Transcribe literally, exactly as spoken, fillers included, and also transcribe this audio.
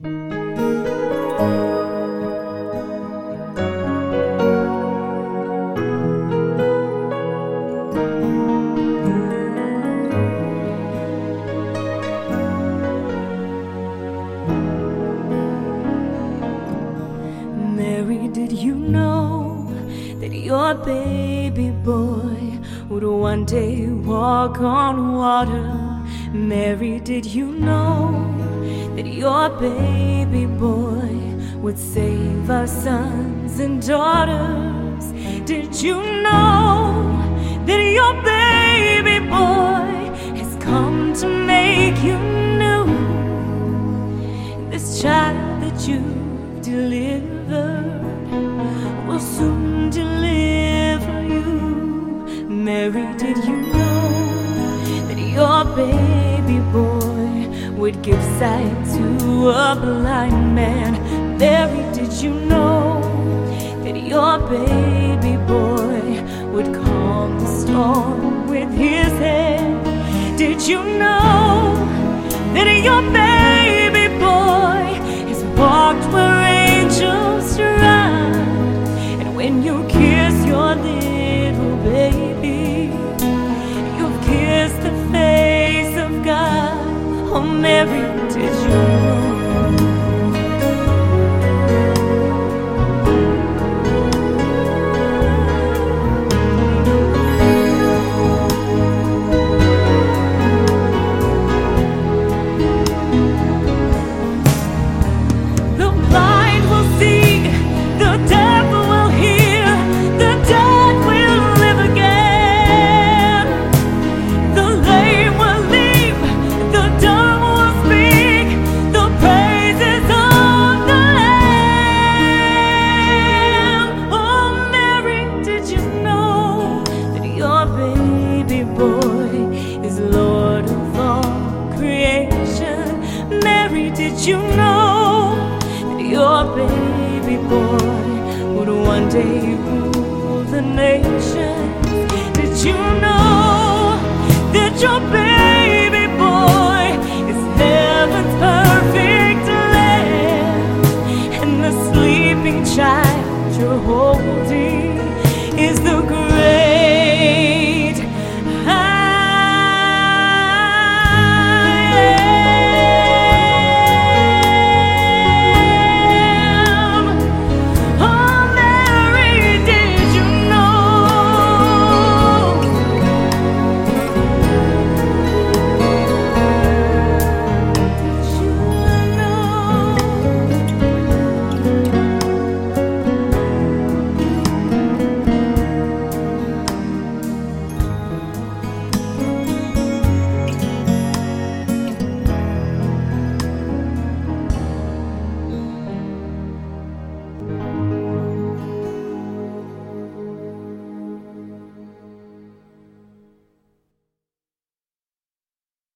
Mary, did you know that your baby boy would one day walk on water? Mary, did you know that your baby boy would save our sons and daughters? Did you know that your baby boy has come to make you new? This child that you've delivered will soon deliver you. Mary, did you know that your baby boy would give sight to a blind man? Mary, did you know that your baby boy would calm the storm with his hand? Did you know that your baby boy has walked where angels ride? And when you kiss your little baby, you've kissed the face of God. Oh, Mary, did you know? Did you know that your baby boy would one day rule the nation? Did you know that your baby